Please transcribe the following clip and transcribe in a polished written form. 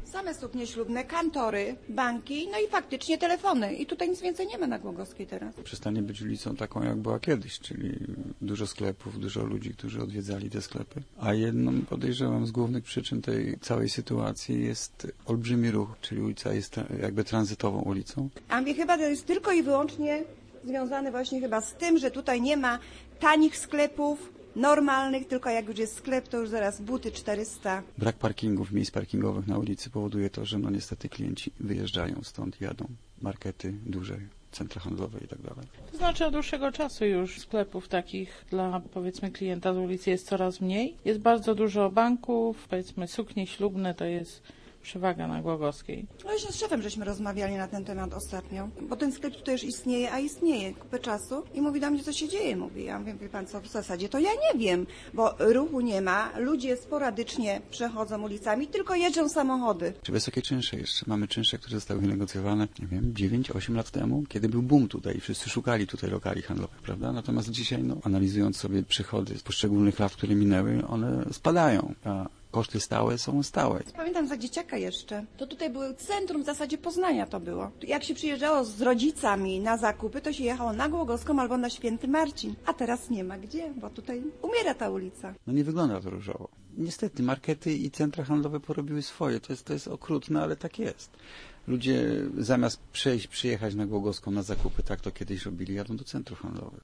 Same suknie ślubne, kantory, banki, no i faktycznie telefony. I tutaj nic więcej nie ma na Głogowskiej teraz. Przestanie być ulicą taką, jak była kiedyś, czyli dużo sklepów, dużo ludzi, którzy odwiedzali te sklepy. A jedną, podejrzewam, z głównych przyczyn tej całej sytuacji jest olbrzymi ruch, czyli ulica jest jakby tranzytową ulicą. A mnie chyba to jest tylko i wyłącznie związane właśnie chyba z tym, że tutaj nie ma tanich sklepów, normalnych, tylko jak już jest sklep, to już zaraz buty 400. Brak parkingów, miejsc parkingowych na ulicy powoduje to, że no niestety klienci wyjeżdżają stąd, jadą markety duże, centra handlowe i tak dalej. To znaczy od dłuższego czasu już sklepów takich dla, powiedzmy, klienta z ulicy jest coraz mniej. Jest bardzo dużo banków, powiedzmy suknie ślubne to jest przewaga na Głogowskiej. No i z szefem żeśmy rozmawiali na ten temat ostatnio, bo ten sklep tutaj już istnieje, a istnieje kupę czasu i mówi do mnie, co się dzieje. Mówi, ja mówię, wie pan co, w zasadzie to ja nie wiem, bo ruchu nie ma, ludzie sporadycznie przechodzą ulicami, tylko jeżdżą samochody. Czy wysokie czynsze jeszcze? Mamy czynsze, które zostały wynegocjowane, nie wiem, 9-8 lat temu, kiedy był boom tutaj i wszyscy szukali tutaj lokali handlowych, prawda? Natomiast dzisiaj, no, analizując sobie przychody z poszczególnych lat, które minęły, one spadają, a koszty stałe są stałe. Pamiętam za dzieciaka jeszcze, to tutaj było centrum w zasadzie Poznania to było. Jak się przyjeżdżało z rodzicami na zakupy, to się jechało na Głogowską albo na Święty Marcin. A teraz nie ma gdzie, bo tutaj umiera ta ulica. No nie wygląda to różowo. Niestety markety i centra handlowe porobiły swoje. To jest okrutne, ale tak jest. Ludzie zamiast przyjechać na Głogowską na zakupy, tak to kiedyś robili, jadą do centrów handlowych.